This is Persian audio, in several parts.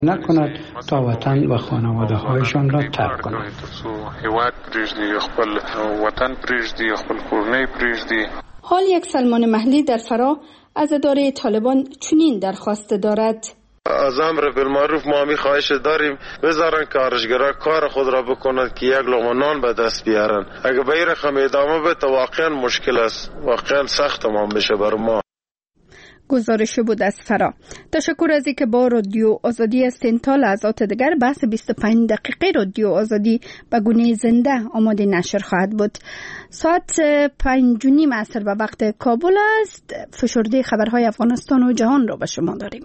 نکند تا وطن و خانواده هایشان را ترک کنند. حال یک سلمان محلی در فرا از اداره طالبان چنین درخواست دارد: از امر بالمعروف ما می خواهش داریم بذارن کارشگرا کار خود را بکنند که یک لقمه نان به دست بیارن. اگه به این رقم ادامه بده واقعا مشکل است، واقعا سخت تمام بشه بر ما. گزارش بود از فرا. تشکر از اینکه با رادیو آزادی هستین. تا لحظات دیگر بحث 25 دقیقه رادیو آزادی به گونه زنده آماده نشر خواهد بود. ساعت 5:30 عصر به وقت کابل است. فشرده خبرهای افغانستان و جهان را به شما داریم.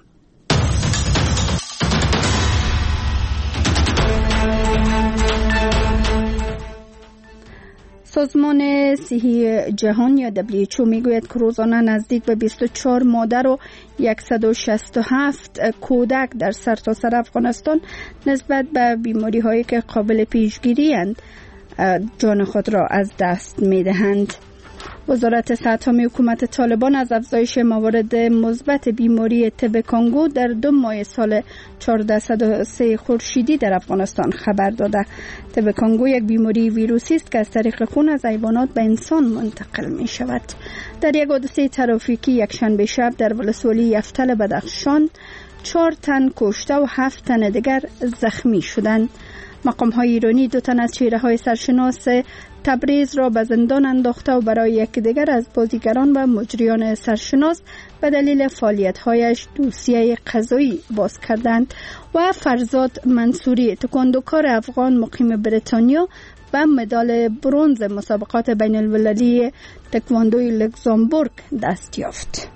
سازمان صحی جهان یا WHO میگوید که روزانه نزدیک به 24 مادر و 167 کودک در سرتاسر افغانستان نسبت به بیماری هایی که قابل پیشگیری اند جان خود را از دست میدهند. وزارت صحت عامه حکومت طالبان از افزایش موارد مثبت بیماری تب کانگو در 2 ماه سال 1403 خورشیدی در افغانستان خبر داده. تب کانگو یک بیماری ویروسی است که از طریق خون از حیوانات به انسان منتقل می شود. در یک حادثه ترافیکی یک شنبه شب در ولسوالی یفتل بدخشان 4 تن کشته و 7 تن دیگر زخمی شدند. مقام‌های ایرانی 2 تن از چهره‌های سرشناس تبریز را به زندان انداخته و برای یکی دیگر از بازیگران و مجریان سرشناس به دلیل فعالیت‌هایش دوسیه قضایی باز کردند. و فرزاد منصوری تکواندوکار افغان مقیم بریتانیا و مدال برنز مسابقات بین المللی تکواندوی لوکزامبورگ دست یافت.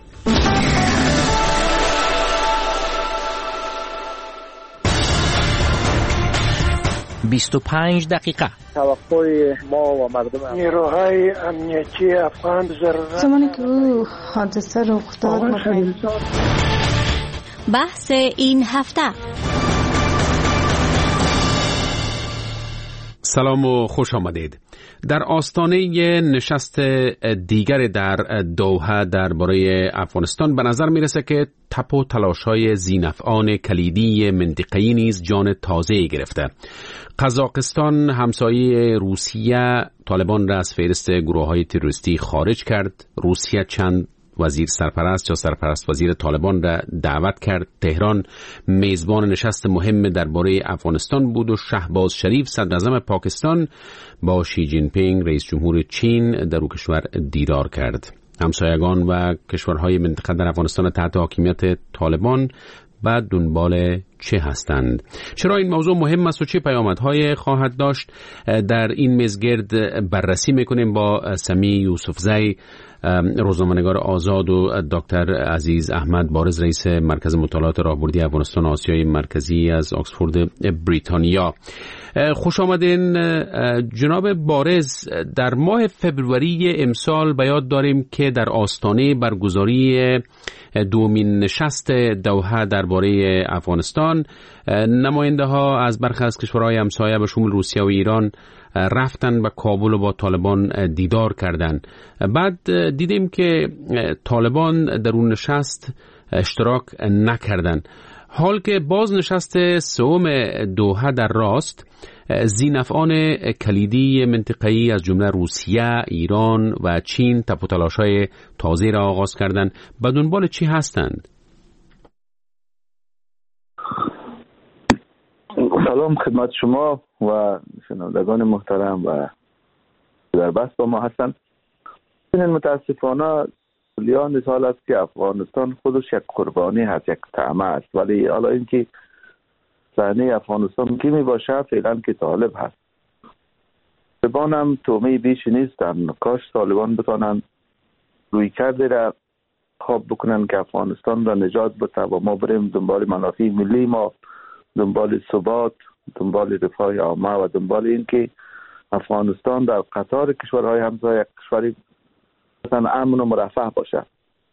25 دقیقه. توقع ما و مردم نیروهای امنیتی افغان زمانی که او حادثه رخ داد بحث این هفته. سلام و خوش آمدید. در آستانه نشست دیگر در دوحه درباره افغانستان به نظر میرسه که تپ و تلاش‌های ذی‌نفعان کلیدی منطقه‌ای نیز جان تازه‌ای گرفته. قزاقستان همسایه روسیه طالبان را از فهرست گروه‌های تروریستی خارج کرد. روسیه چند وزیر سرپرست یا سرپرست وزیر طالبان را دعوت کرد. تهران میزبان نشست مهم درباره افغانستان بود و شهباز شریف صدر اعظم پاکستان با شی جین پینگ رئیس جمهور چین در او کشور دیدار کرد. همسایگان و کشورهای منطقه در افغانستان تحت حاکمیت طالبان بعد دنبال چه هستند؟ چرا این موضوع مهم است و چه پیامدهای خواهد داشت؟ در این میزگرد بررسی میکنیم با سمی یوسفزی، روزنامه‌نگار آزاد، و دکتر عزیز احمد بارز رئیس مرکز مطالعات راهبردی افغانستان و آسیای مرکزی از آکسفورد بریتانیا. خوش آمدین جناب بارز. در ماه فبروری امسال به یاد داریم که در آستانه برگزاری دومین نشست دوحه درباره افغانستان نماینده ها از برخی از کشورهای همسایه به شمول روسیه و ایران رفتن به کابل و با طالبان دیدار کردند. بعد دیدیم که طالبان در اون نشست اشتراک نکردند. حال که باز نشست سوم دوحه در راست، ذی‌نفعان کلیدی منطقه‌ای از جمله روسیه، ایران و چین تپ و تلاش‌های تازه را آغاز کردند. به دنبال چی هستند؟ سلام خدمت شما و شنوندگان محترم و در بحث با ما هستند. متاسفانه سالیان سال است که افغانستان خودش یک قربانی هست، یک طعمه است، ولی حالا اینکه صحنه افغانستان کی می باشه فعلا که طالب هست. طالبان هم تومه بیشی نیستن. کاش طالبان بتانن روی کرده را خواب بکنن که افغانستان را نجات بده و ما بریم دنبال منافع ملی ما، دنبال ثبات، دنبال رفاه عامه و دنبال این که افغانستان در قطار کشورهای همسایه کشوری مثلا امن و مرفه باشه.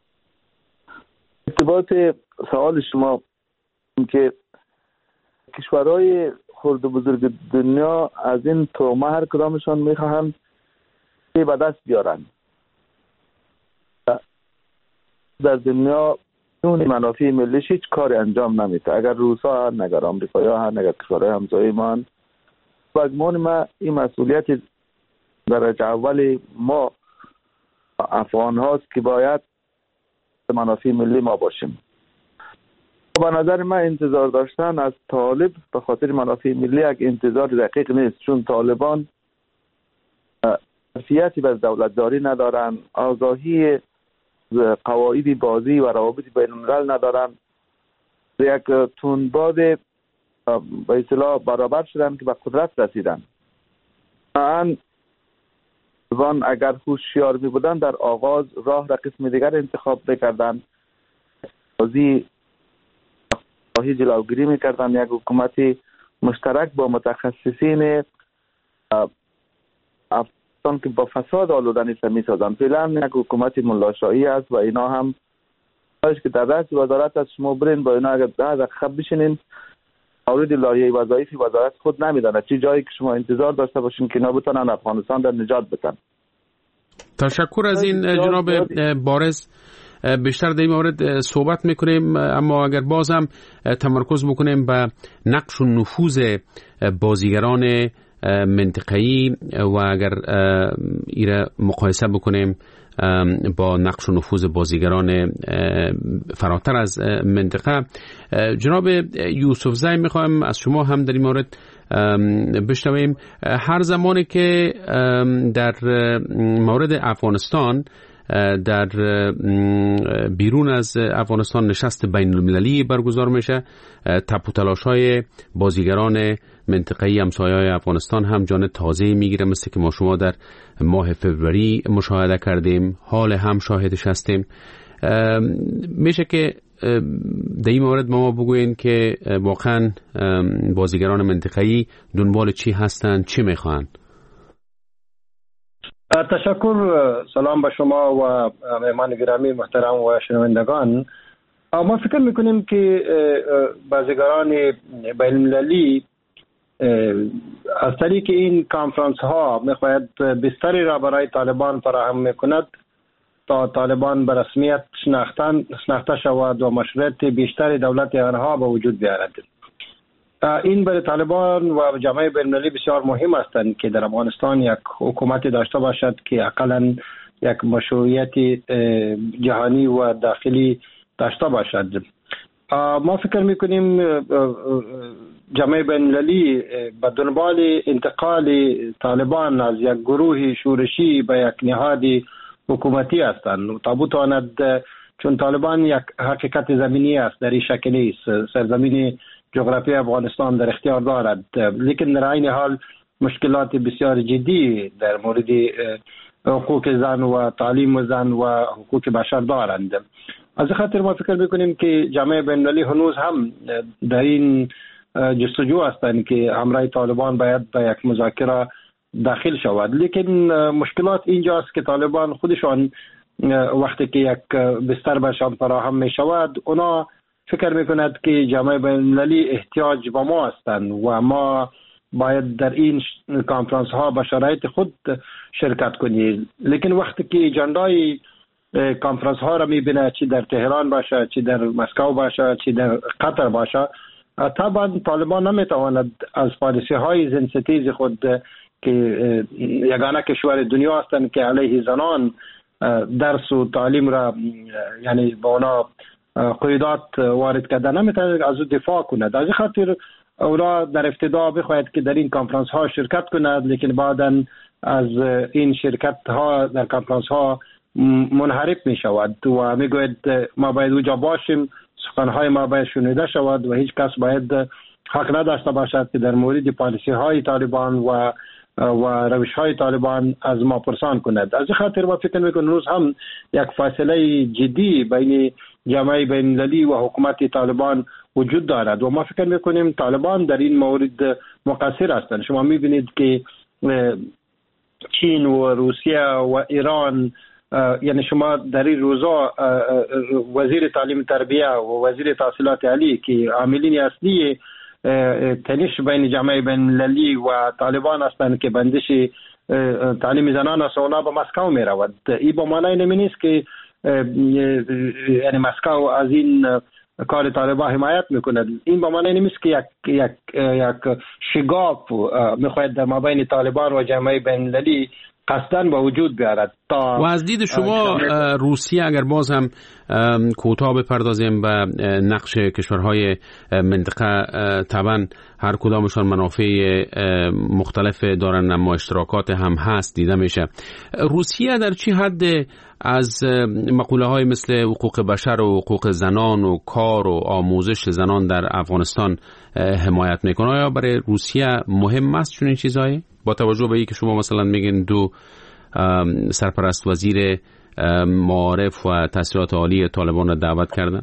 ارتباط سوال شما که کشورهای خرد و بزرگ دنیا از این تومه هر کدامشان میخواهند که به دست بیارن. در دنیا اون منافع ملیش هیچ کاری انجام نمیده. اگر روسا هن، اگر آمریکایی هن، اگر کشورهای همسایه ما هن، بگمان ما این مسئولیت درجه اول ما افغان هاست که باید منافع ملی ما باشیم. به نظر من انتظار داشتن از طالب به خاطر منافع ملی یک انتظار دقیق نیست، چون طالبان ظرفیتی به دولتداری ندارن، آگاهی قواعد بازی و روابط بین الملل ندارن، یک تندباد به اصطلاح برابر شدن که به قدرت رسیدن. طالبان اگر هوشیار می بودن در آغاز راه را قسم دیگر انتخاب بکردن، بازی جلوگیری میکردن، یک حکومت مشترک با متخصصین افغانستان که با فساد آلوده نیست میسازن. فعلا یک حکومت ملاشایی است و اینا هم که در رأس وزارت از شما برین با اینا اگر 10 دقیقه بشینین مورد لایحه وظایف وزارت خود نمیدانه چه جایی که شما انتظار داشته باشین که اینا بتونن افغانستان در نجات بدن. تشکر از این جناب بارز. بیشتر در این مورد صحبت میکنیم، اما اگر بازم تمرکز بکنیم به نقش و نفوذ بازیگران منطقه‌ای و اگر ایره مقایسه بکنیم با نقش و نفوذ بازیگران فراتر از منطقه، جناب یوسف زی میخوایم از شما هم در این مورد بشنویم. هر زمانی که در مورد افغانستان در بیرون از افغانستان نشست بین المللی برگزار میشه، تپ و تلاش‌های بازیگران منطقه‌ای همسایه‌های افغانستان هم جان تازه میگیره، مثل که ما شما در ماه فوریه مشاهده کردیم، حال هم شاهدش هستیم. میشه که در این مورد ما بگوین که واقعا بازیگران منطقه‌ای دنبال چی هستن، چی میخوان؟ تشکر. سلام به شما و مهمان گرامی محترم و شنوندگان. ما فکر میکنیم که بازیگران بین المللی از طریق این کانفرانس ها میخواهد بستری را برای طالبان فراهم میکند تا طالبان به رسمیت شناخته شود و مشروعیت بیشتر دولت آنها به وجود بیاید. این برای طالبان و جامعه بین المللی بسیار مهم هستند که در افغانستان یک حکومت داشته باشد که حداقل یک مشروعیت جهانی و داخلی داشته باشد. ما فکر میکنیم جامعه بین المللی به دنبال انتقال طالبان از یک گروه شورشی به یک نهاد حکومتی هستند تا بتواند، چون طالبان یک حقیقت زمینی است، در این شکل نیست. سرزمین جغرافی افغانستان در اختیار دارد، لیکن در این حال مشکلات بسیار جدی در مورد حقوق زن و تعلیم زن و حقوق بشر دارند. از خاطر ما فکر میکنیم که جامعه بین المللی هنوز هم در این جستجو هستند که همراه طالبان باید به یک مذاکره داخل شود. لیکن مشکلات اینجاست که طالبان خودشان وقتی که یک بستر برشان فراهم می شود، اونا فکر میکند که جامعه بین المللی احتیاج به ما هستند و ما باید در این کانفرانس ها به شرایط خود شرکت کنیم. لیکن وقتی که اجندای کانفرانس ها را میبینه، چی در تهران باشه، چی در مسکو باشه، چی در قطر باشه، طبعا طالبان نمیتواند از پالیسی های زنستیز خود که یگانه کشور دنیا هستند که علیه زنان درس و تعلیم را یعنی با اونا قیودات وارد کرده، نمیتواند از او دفاع کند. از خاطر اونا در ابتدا بخواهد که در این کانفرانس ها شرکت کند، لیکن بعدا از این شرکت ها در کانفرانس ها منحرف می شود و می گوید ما باید اونجا باشیم، سخنهای ما باید شنیده شود و هیچ کس باید حق نداشته باشد که در مورد پالیسی های طالبان و روش های طالبان از ما پرسان کند. از خاطر ما فکر میکنم روز هم یک فاصله جدی بین جامعه بین المللی و حکومت طالبان وجود دارد و ما فکر میکنیم طالبان در این مورد مقصر هستند. شما میبینید که چین و روسیه و ایران، یعنی شما در این روزا وزیر تعلیم تربیه و وزیر تحصیلات عالی که عاملین اصلی تنش بین جامعه بین المللی و طالبان هستند که بندش تعلیم زنان است، اونا به مسکو می رود. این با معنی نمی نیست که یعنی مسکو از این کار طالبان حمایت میکنه. این به معنی نیست که یک شگاف میخواهد در مابین طالبان و جامعه بین‌المللی قصداً با وجود بیارد. و از دید شما روسیه اگر باز هم کوتاه بپردازیم به نقش کشورهای منطقه، طبعا هر کدامشان منافع مختلف دارن اما اشتراکات هم هست دیده میشه. روسیه در چی حد از مقوله های مثل حقوق بشر و حقوق زنان و کار و آموزش زنان در افغانستان حمایت میکنه؟ آیا برای روسیه مهم است چون این چیزایی؟ با توجه به اینکه شما مثلا میگین دو سرپرست وزیر معارف و تحصیلات عالی طالبان را دعوت کردن؟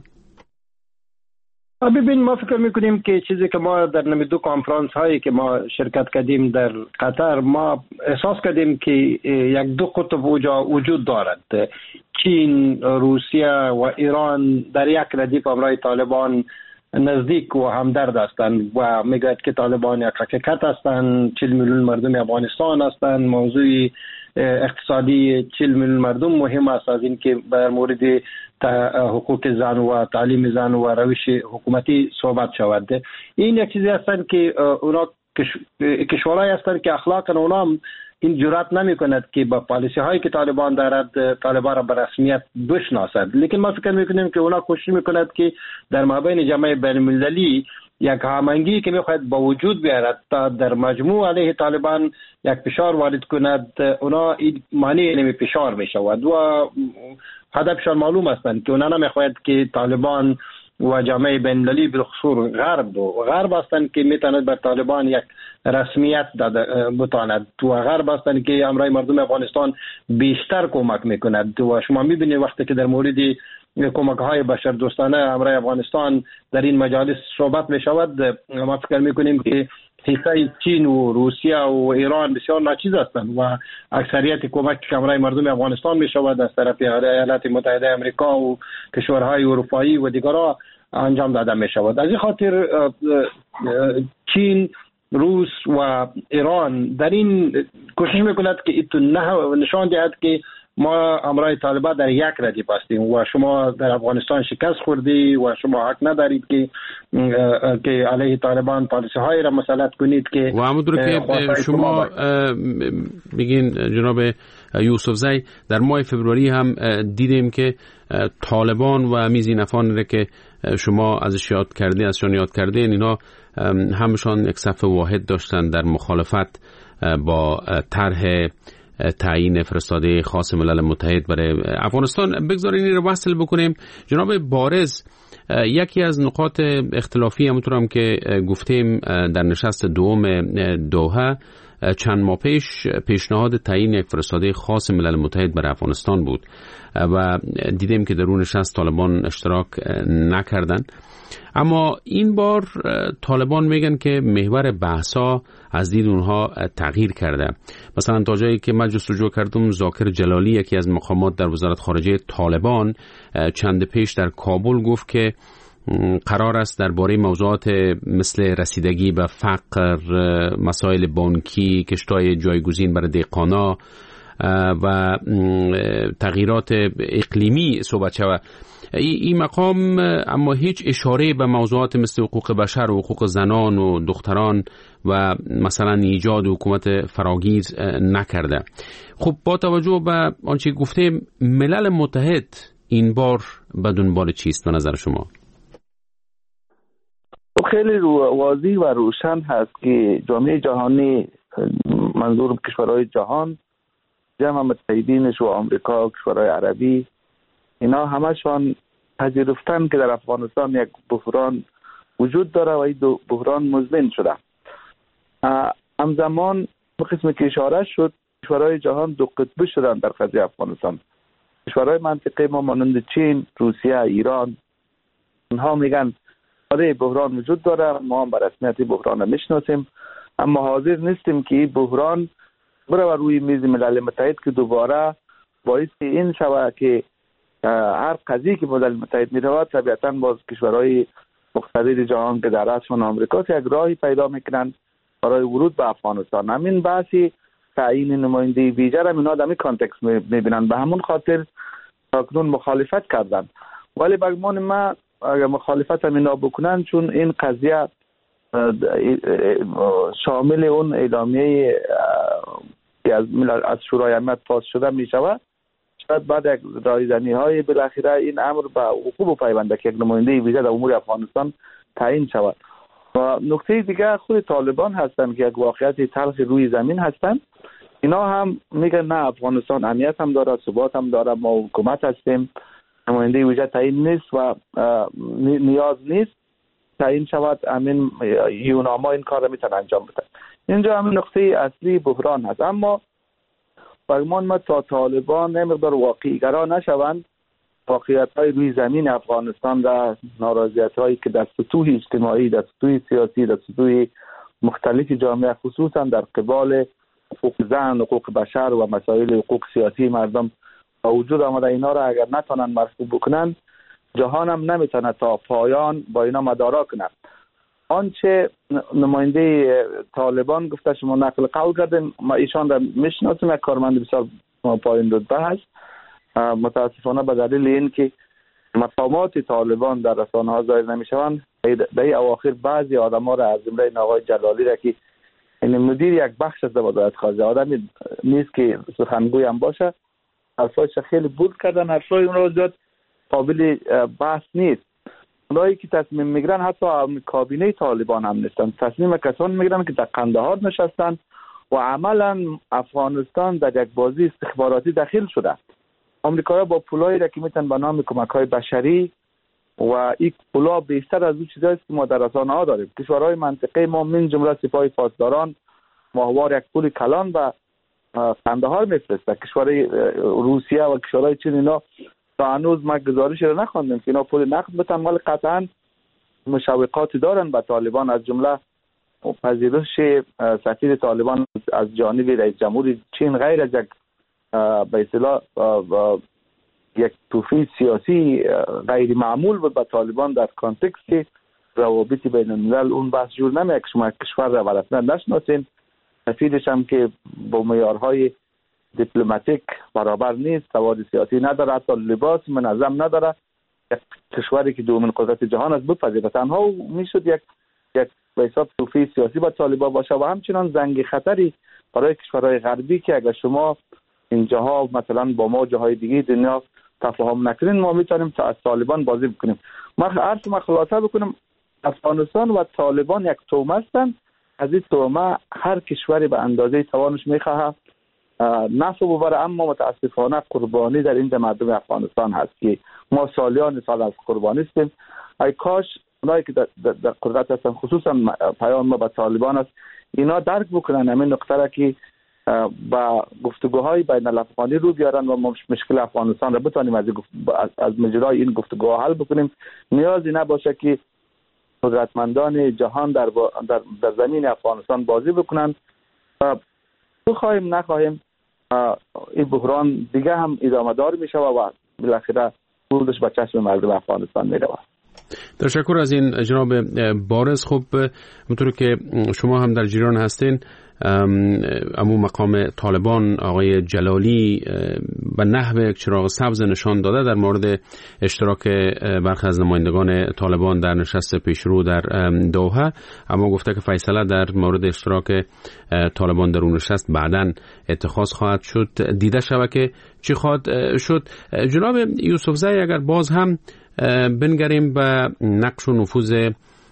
ببین، ما فکر میکنیم که چیزی که ما در دو کنفرانس هایی که ما شرکت کردیم در قطر، ما احساس کردیم که یک دو قطب وجود دارد. چین، روسیه و ایران در یک ردیف همراه طالبان نزدیک و همدرد هستند و میگوید که طالبان یک حقیقت هستند. 40 میلیون مردم افغانستان هستند. موضوع اقتصادی 40 میلیون مردم مهم است از اینکه در مورد حقوق زن و تعلیم زن و روش حکومتی صحبت شود. این یک چیزی هستند که اونا کشورهایی هستند که اخلاق اونا این جرأت نمی کند که با پالیسی هایی که طالبان دارد طالبان را به رسمیت بشناسد. لیکن ما فکر میکنیم که اونا کوشش میکند که در مابین جامعه بین المللی یک هماهنگی که میخواهد با وجود بیارد تا در مجموع علیه طالبان یک فشار وارد کند. اونا این معنی نمی فشار میشود و هدفشان معلوم هستند که اونا نمیخواهد که طالبان و جامعه بین المللی بالخصوص غرب هستند که میتواند بر طالبان یک رسمیت بتاند و غرب هستند که امرای مردم افغانستان بیشتر کمک میکند. و شما میبینید وقتی که در مورد کمک های بشر دوستانه امرای افغانستان در این مجالس صحبت میشود، ما فکر میکنیم که حصه چین و روسیه و ایران بسیار ناچیز هستند و اکثریت کمک که امرای مردم افغانستان میشود از طرف ایالات متحده آمریکا و کشورهای اروپایی و دیگرها انجام داده میشود. از این خاطر چین، روس و ایران در این کوشش میکند که ایتون نشان دهد که ما امرای طالبان در یک ردیف هستیم و شما در افغانستان شکست خوردی و شما حق ندارید که علیه طالبان پالیسی های را مسلط کنید. که و همونطور که شما میگین جناب یوسف زی، در ماه فبروری هم دیدیم که طالبان و میزینفان را که شما ازشان یاد کردین اینا همشان یک صف واحد داشتن در مخالفت با طرح تعیین فرستاده خاص ملل متحد برای افغانستان. بگذارین این رو وصل بکنیم. جناب بارز، یکی از نقاط اختلافی همونطور هم که گفتیم در نشست دوم دوحه چند ماه پیش پیشنهاد تعیین یک فرستاده خاص ملل متحد برای افغانستان بود و دیدیم که در اون نشست طالبان اشتراک نکردن. اما این بار طالبان میگن که محور بحثا از دید اونها تغییر کرده. مثلا تا جایی که من جستجو کردم، ذاکر جلالی یکی از مقامات در وزارت خارجه طالبان چند پیش در کابل گفت که قرار است درباره موضوعات مثل رسیدگی به فقر، مسائل بانکی، کشتای جایگزین برای دهقانا و تغییرات اقلیمی صحبت شود. این مقام اما هیچ اشاره به موضوعات مثل حقوق بشر و حقوق زنان و دختران و مثلا ایجاد حکومت فراگیر نکرده. خب با توجه به آنچه گفته، ملل متحد این بار به دنبال چیست به نظر شما؟ خیلی واضح و روشن هست که جامعه جهانی، منظور کشورهای جهان، جمع متحدینش و آمریکا، کشورهای عربی، اینا همشان پذیرفتن که در افغانستان یک بحران وجود داره و این بحران مزمن شده. همزمان به قسمی که اشاره شد، کشورهای جهان دو قطبی شدن در قضیه افغانستان. کشورهای منطقه ما مانند چین، روسیه، ایران، اونها میگن آره بحران وجود داره، ما هم به رسمیت بحران میشناسیم، اما حاضر نیستیم که این بحران بره روی میز ملل متحد که دوباره باعث این شود که هر قضیه که ملل متحد میرود طبیعتاً باز کشورهای مقتدر جهان که در رأسشان آمریکاست یک راهی پیدا میکنن برای ورود به افغانستان. همین بحثی تعیین نماینده ویژه را اینا در این کانتکست میبینن. به همون خاطر تاکنون مخالفت کردن، ولی به گمان ما اگر مخالفت هم اینا بکنن، چون این قضیه شامل اون اعلامیه که از شورای امنیت پاس شده می شود، شاید بعد یک رایزنی های بالاخره این امر به وقوع پیونده که یک نماینده ویژه در امور افغانستان تعیین شود. و نکته دیگه خود طالبان هستند که یک واقعیت تلخ روی زمین هستند. اینا هم میگن نه، افغانستان امنیت هم داره، ثبات هم داره، ما حکومت هستیم، نماینده ویژه تعیین نیست و نیاز نیست تعیین شود، همین یوناما این کار را میتونه انجام بده. اینجا همین نقطه اصلی بحران هست. اما برگمان ما تا طالبان نمیقدار واقعی گرا نشوند، واقعیت های روی زمین افغانستان و ناراضیت هایی که در سطوح اجتماعی، در سطوح سیاسی، در سطوح مختلف جامعه، خصوصا در قبال حقوق زن، حقوق بشر و مسائل حقوق سیاسی مردم با وجود آمده، اینا را اگر نتونن مرفوع بکنن، جهان هم نمیتونه تا پایان با اینا مدارا کنه. آنچه نماینده طالبان گفته شما نقل قول کردن، ما ایشان را میشناسیم، یک کارمند بسیار پایین رتبه هست. متاسفانه به دلیل این که مقامات طالبان در رسانه ها ظاهر نمیشوند، در اواخر بعضی آدم ها را از جمله آقای جلالی را که این مدیر یک بخش از وزارت خارجه، آدمی نیست که سخنگوی هم باشه، حرفایش خیلی بود کردن، حرفای اون را زیاد قابل بحث نیست. اونایی که تصمیم میگیرن حتی کابینه طالبان هم نیستن، تصمیم کسان میگیرن که در قندهار نشستن و عملا افغانستان در یک بازی استخباراتی داخل شده. آمریکایی‌ها با پولایی را که میتونن به نام کمک‌های بشری و این پولا بیشتر از اون چیزایی که ما در رسانه‌ها داریم، کشورهای منطقه ما من جمله سپاه پاسداران ماهوار یک پول کلان و قندهار میفرسته. کشورهای روسیه و کشورهای چین اینا تا هنوز ما گزارش رو نخوندیم که اینا پول نقد بتن، ولی قطعا مشوقاتی دارن به طالبان، از جمله پذیرش سفیر طالبان از جانب رئیس جمهور چین غیر از یک به اصطلاح یک توفیق سیاسی غیر معمول بود به طالبان در کانتکست روابط بین الملل. اون بحث جور نمیاد که شما کشور را رسما نشناسین، سفیرش هم که با معیارهای دیپلماتیک برابر نیست، سواد سیاسی نداره، حتی لباس منظم نداره، یک کشوری که دومین قدرت جهان است بپذیره، تنها میشد یک به حساب توفیق سیاسی با طالبان باشه و همچنان زنگ خطری برای کشورهای غربی که اگر شما اینجاها مثلا با ما جاهای دیگه دنیا تفاهم نکنین، ما میتونیم تا از طالبان بازی بکنیم. ما خلاصه بکنیم، افغانستان و طالبان یک تومه هستند. از این تومه هر کشوری به اندازه توانش میخواه نفع ببره، اما متاسفانه قربانی در این مردم افغانستان هست که ما سالیان سال از قربانی هستیم. ای کاش اونایی که در قدرت هستن، خصوصا پیام ما به طالبان است، اینا درک بکنن همین نقطه را که با گفتگوهای بین الافغانی رو بیارن و مشکل افغانستان را بتونیم از مجرای این گفتگوها حل بکنیم. نیازی نباشه که قدرتمندان جهان در زمین افغانستان بازی بکنن. بخواهیم نخواهیم این بحران دیگه هم ادامه دار میشه و بالاخره بردش به چشم مردم افغانستان میره. تشکر از این جناب بارز. خب همونطور که شما هم در جریان هستین، امو مقام طالبان آقای جلالی به نحو چراغ سبز نشان داده در مورد اشتراک برخی از نمایندگان طالبان در نشست پیشرو در دوحه، اما گفته که فیصله در مورد اشتراک طالبان در اون نشست بعداً اتخاذ خواهد شد، دیده شود که چی خواهد شد. جناب یوسفزئی، اگر باز هم بنگریم به نقش و نفوذ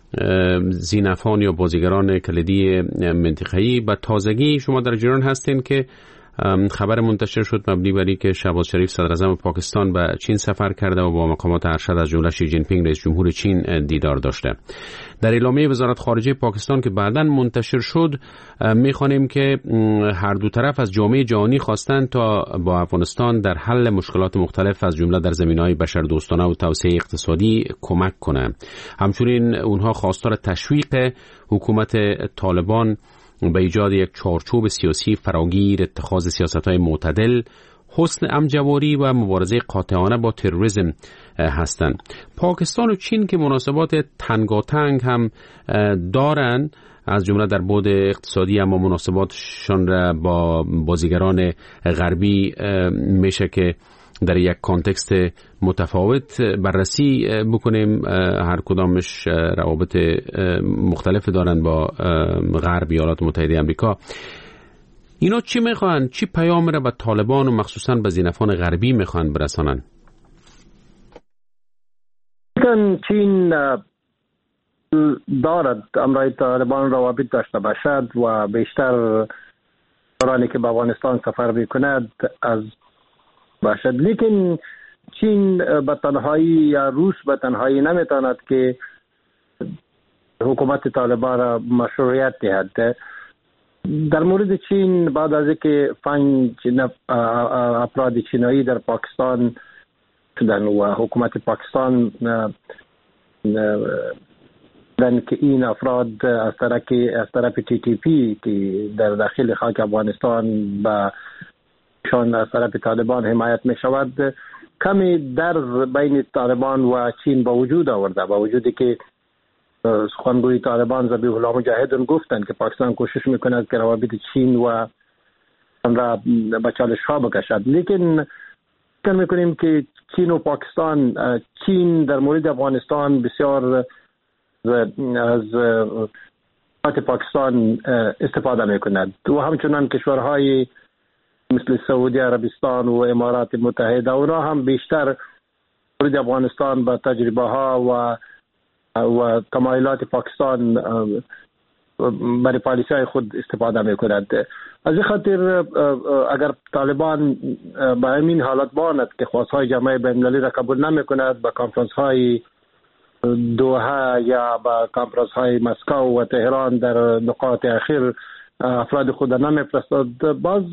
زینفان یا بازیگران کلیدی منطقه‌ای، به تازگی شما در جریان هستین که خبر منتشر شد مبنی بر اینکه شهباز شریف صدر اعظم پاکستان به چین سفر کرده و با مقامات ارشد از جمله شی جین پینگ رئیس جمهور چین دیدار داشته. در اعلامیه وزارت خارجه پاکستان که بعداً منتشر شد می‌خوانیم که هر دو طرف از جامعه جهانی خواستند تا با افغانستان در حل مشکلات مختلف از جمله در زمینه‌های بشردوستانه و توسعه اقتصادی کمک کنند. همچنین اونها خواستار تشویق حکومت طالبان به ایجاد یک چارچوب سیاسی فراگیر، اتخاذ سیاست‌های معتدل، حسن امجواری و مبارزه قاطعانه با تروریسم هستند. پاکستان و چین که مناسبات تنگاتنگ هم دارند از جمله در بعد اقتصادی، اما مناسباتشان را با بازیگران غربی میشه که در یک کانتکست متفاوت بررسی بکنیم. هر کدامش روابط مختلف دارن با غرب، ایالات متحده آمریکا. اینا چی میخوان؟ چی پیام را به طالبان و مخصوصا به زینفان غربی میخوان برسانن؟ چین دارد امرای طالبان روابط داشته باشد و بیشتر دورانی که به افغانستان سفر میکند از باشد، لیکن چین به تنهایی یا روس به تنهایی نمیتواند که حکومت طالبان را مشروعیت دهد. در مورد چین بعد از اینکه 5 افراد چینایی در پاکستان شدن و حکومت پاکستان که این افراد از طرف TTP که در داخل خاک افغانستان به شان از طرف طالبان حمایت می شود، کمی درز بین طالبان و چین با وجود آورده، با وجودی که سخنگوی طالبان ذبیح الله مجاهدون گفتند که پاکستان کوشش میکند که روابط چین و را به چالش ها بکشد. لیکن فکر میکنیم که چین و پاکستان، چین در مورد افغانستان بسیار از پاکستان استفاده میکند و همچنان کشورهای مثل سعودی عربستان و امارات متحده اونا هم بیشتر مورد افغانستان با تجربه ها و تمایلات پاکستان برای پالیسی های خود استفاده میکند. از این خاطر اگر طالبان به همین حالت باند که خواستهای جامعه بین‌المللی را قبول نمیکند، به کنفرانس های دوحه یا به کنفرانس های مسکو و تهران در نقاط اخیر افراد خود نمیفرستد، باز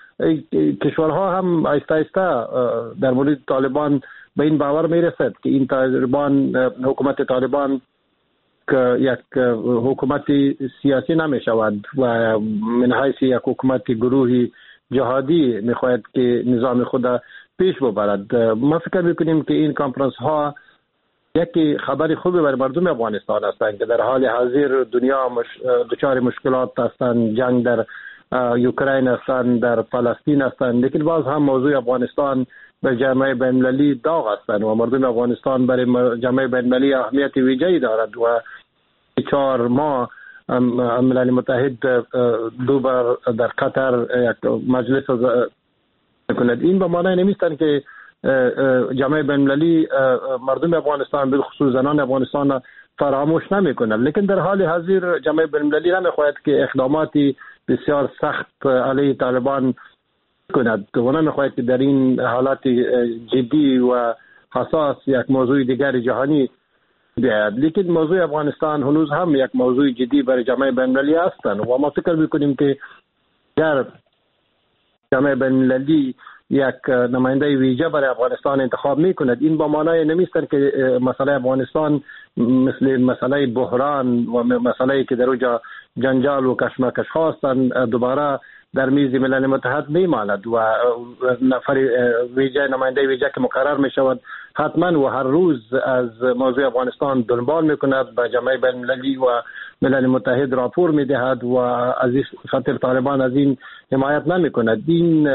کشورها هم آهسته آهسته در مورد طالبان به این باور میرسد که این طالبان، حکومت طالبان که یک حکومت سیاسی نمی شود و من حیث یک حکومت گروهی جهادی میخواهد که نظام خود پیش ببرد. ما فکر میکنیم که این کنفرانس ها یکی خبری خوبی برای مردم افغانستان هستند که در حال حاضر دنیا دچار مشکلات هستند، جنگ در اوکراین هستند، در فلسطین هستند، لیکن باز هم موضوع افغانستان به جامعه بین‌المللی داغ هستند و مردم افغانستان برای جامعه بین‌المللی اهمیت ویژه‌ای دارد و 4 ماه ملل متحد 2 بار در قطر یک مجلس کند. این به معنی نمیستند که جامعه بین‌المللی مردم افغانستان به خصوص زنان افغانستان فراموش نمی‌کند، لیکن در حال حاضر جامعه بین‌المللی نمی‌خواهد که اقداماتی بسیار سخت علیه طالبان کند و نمی‌خواهد که در این حالات جدی و حساس یک موضوع دیگر جهانی بیاید. لیکن موضوع افغانستان هنوز هم یک موضوع جدی برای جامعه بین‌المللی هستند و ما فکر می‌کنیم که در جامعه بین‌المللی یک نماینده ویژه برای افغانستان انتخاب می‌کند. این با معنای نمی‌است که مسئله افغانستان مثل مسئله بحران و مسئله‌ای که در اونجا جنجال و کشمکش هستند دوباره در میز ملل متحد میماند و نفر ویژه، نماینده ویژه که مقرر می شود حتما و هر روز از موضوع افغانستان دنبال میکند، به جامعه بین‌المللی و ملل متحد راپور میدهد و از این خاطر طالبان از این حمایت نمیکند. این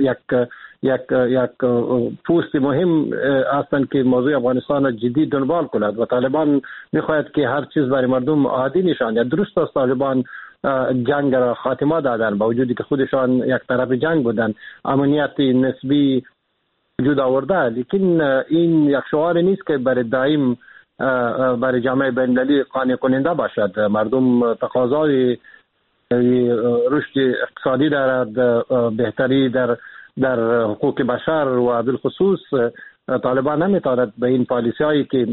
یک پوست مهم هستند که موضوع افغانستان جدی دنبال کند و طالبان میخواهد که هر چیز برای مردم عادی نشان دهد. درست است طالبان جنگ را خاتمه دادن با وجودی که خودشان یک طرف جنگ بودن، امنیت نسبی وجود آورده، لیکن این یک شعار نیست که برای دائم برای جامعه بین‌المللی قانع کننده باشد. مردم تقاضای رشد اقتصادی دارد، بهتری در حقوق بشر و بالخصوص طالبان نمیتواند به این پالیسی هایی که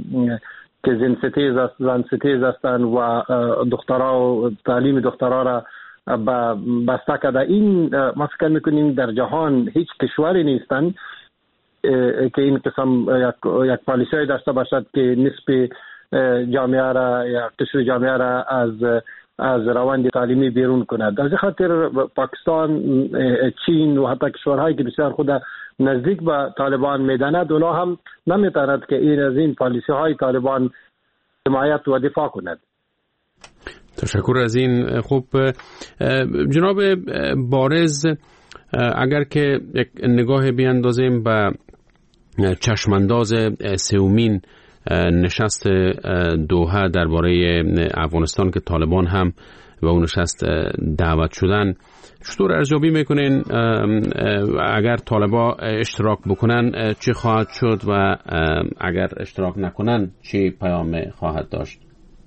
زن ستیز هستند و دخترها و تعلیم دخترها را بسته کرده. این ما فکر میکنیم در جهان هیچ کشوری نیستند که این قسم یک پالیسی داشته باشد که نسب جامعه را یا قشر جامعه را از روند تعلیمی بیرون کند. از خاطر پاکستان، چین و حتی کشورهایی که بسیار خود نزدیک به طالبان میداند، اونا هم نمیتواند که این از این پالیسی های طالبان حمایت و دفاع کند. تشکر از این. خوب جناب بارز، اگر که یک نگاه بیاندازیم به چشمانداز سومین نشست دوحه درباره افغانستان که طالبان هم به اون نشست دعوت شدن، چطور ارزیابی میکنین اگر طالبا اشتراک بکنن چی خواهد شد و اگر اشتراک نکنن چی پیام خواهد داشت؟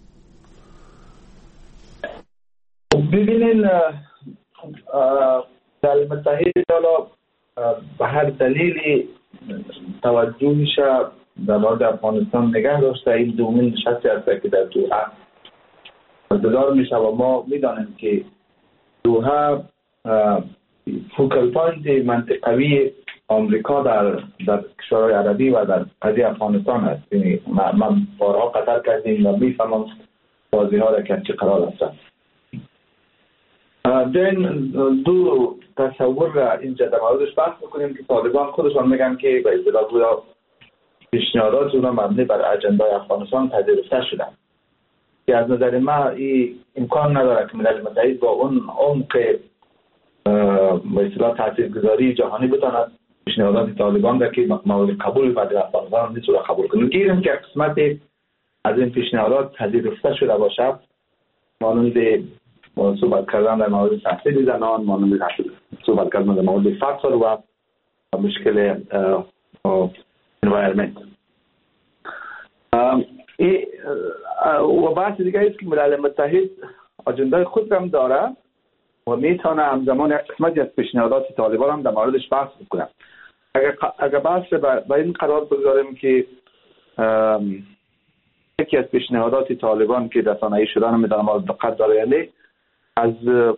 ببینین ملل متحد حالا به هر دلیلی توجهش در مورد افغانستان نگه داشته. این دومین نشستی است که در دوحه برگزار میشه و ما میدانیم که دوحه فوکال پوینت منطقوی آمریکا در کشورهای عربی و در قضیه افغانستان است. یعنی من بارها قطر کردیم و میفهمم بازی ها را که چه قرار است. دو تصور را اینجا در موردش بحث میکنیم که طالبان خودشان میگن که به اصطلاح گویا پیشنهادات اونا مبنی بر اجندای افغانستان پذیرفته شدن که از نظر ما این امکان نداره که ملل متحد با اون عمق به اصطلاح تاثیرگذاری جهانی بتواند پیشنهادات طالبان را که مورد قبول بعد افغانستان نیست را قبول کنه. گیریم که قسمت از این پیشنهادات پذیرفته شده باشه، مانند صحبت کردن در مورد تحصیل زنان، مانند صحبت کردن در مورد فقر و مشکل environment. و بحث دیگه است که ملل متحد اجندای خود هم داره و میتونه همزمان یک قسمتی از پیشنهادات طالبان هم در موردش بحث بکنه. اگر بحث به این قرار بگذاریم که یکی از پیشنهادات طالبان که رسانه‌ای شدن هم در مورد دقت داره، یعنی از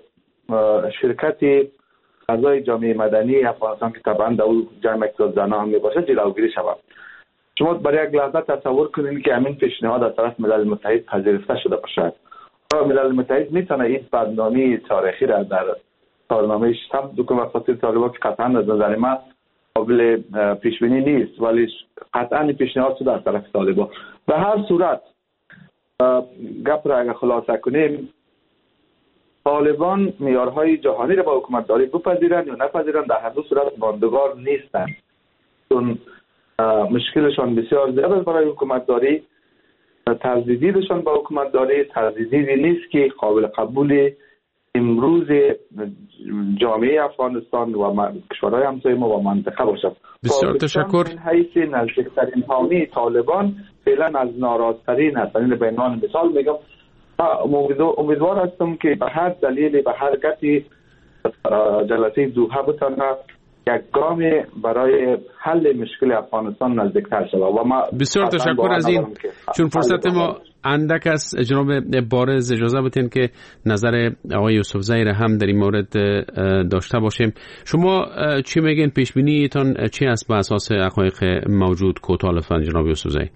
شرکت اعضای جامعه مدنی افغانستان که طبعا در اون جمع اقتصاد زنان هم میباشه جلوگیری شود. شما برای یک لحظه تصور کنید که همین پیشنهاد از طرف ملل متحد پذیرفته شده باشد. ملل متحد میتونه این برنامه تاریخی را در کارنامه ثبت کنه و خاطر طالبان که قطعا از نظر من قابل پیش بینی نیست، ولی قطعا پیشنهاد شده از طرف طالبان. به هر صورت گپ را اگر خلاصه کنیم، طالبان معیارهای جهانی را با حکومتداری بپذیرند یا نپذیرند در هر دو صورت ماندگار نیستند، چون مشکلشان بسیار زیاد است برای حکومتداری. تجدیدشان با حکومتداری تجدیدی نیست که قابل قبول امروز جامعه افغانستان و کشورهای همسایه ما و منطقه باشد. بسیار تشکر. این حیث نزدیکترین حامی طالبان فعلا از ناراضترین است. این به عنوان مثال میگم امیدوار هستم که به هر دلیل به هر حرکتی جلسه دوحه بتونه یک گام برای حل مشکل افغانستان نزدیکتر شود. و ما بسیار تشکر از این. چون فرصت ما اندک است، جناب بارز اجازه بدین که نظر آقای یوسفزئی را هم در این مورد داشته باشیم. شما چی میگین؟ پیش بینیتون چی است به اساس حقایق موجود؟ کوتاه لطفاً جناب یوسفزئی.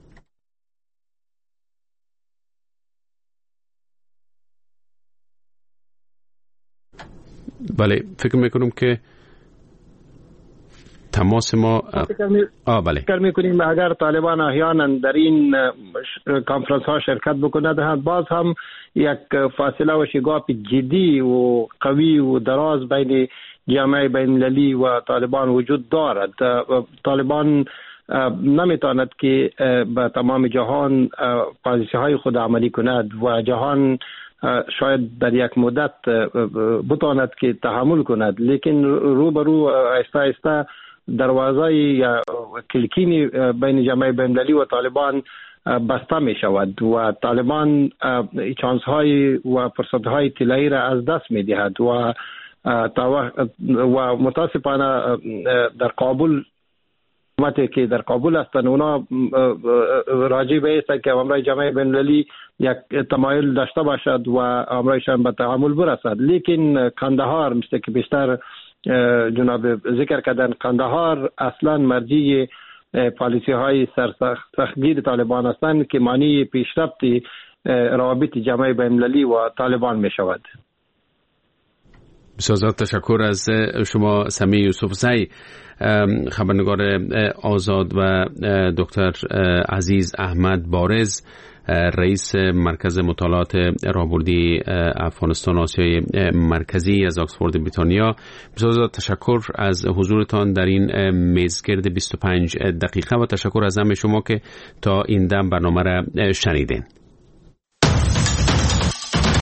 بله، فکر میکنم که تماس ما بله فکر میکنیم اگر طالبان احیانا در این کانفرانس ها شرکت بکنند، باز هم یک فاصله و شگاف جدی و قوی و دراز بین جامعه بین المللی و طالبان وجود دارد. طالبان نمیتواند که به تمام جهان پالیسی های خود عملی کند و جهان شاید در یک مدت بتواند که تحمل کند، لیکن روبرو آهسته آهسته دروازه یا کلکینی بین جامعه بین‌المللی و طالبان بسته می شود و طالبان چانس های و فرصت های طلایی را از دست می دهد و متاسفانه در کابل حکومتی که در کابل هستند اونا راجع به است که امرای جامعه بین‌المللی یک تمایل داشته باشد و امرایشان به تعامل برسد، لیکن قندهار مثل که بیشتر جناب ذکر کردن، قندهار اصلا مرجع پالیسی های سرسختگیر طالبان هستند که معنی پیشرفت روابط جامعه بین‌المللی و طالبان می شود. بسیار تشکر از شما سمیع یوسفزئی، خبرنگار آزاد و دکتر عزیز احمد بارز رئیس مرکز مطالعات راهبردی افغانستان آسیای مرکزی از آکسفورد بریتانیا، بسیار تشکر از حضورتان در این میزگرد 25 دقیقه و تشکر از همه شما که تا این دم برنامه را شنیدین.